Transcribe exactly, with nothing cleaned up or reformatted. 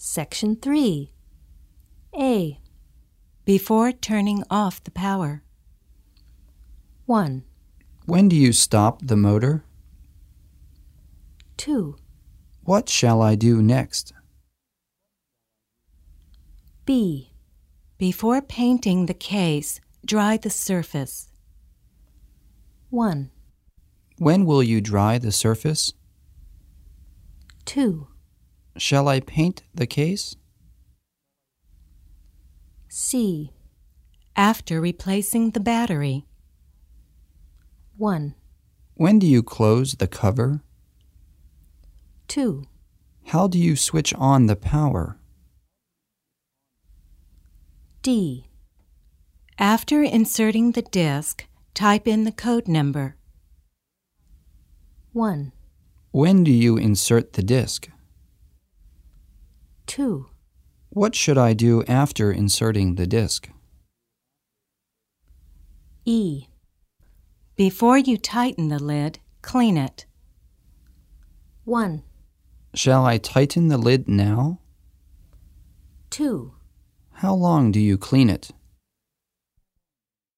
Section three. A. Before turning off the power. one. When do you stop the motor? two. What shall I do next? B. Before painting the case, dry the surface. one. When will you dry the surface? two. Shall I paint the case? C. After replacing the battery. one. When do you close the cover? two. How do you switch on the power? D. After inserting the disc, type in the code number. one. When do you insert the disc? two. What should I do after inserting the disc? E. Before you tighten the lid, clean it. one. Shall I tighten the lid now? two. How long do you clean it?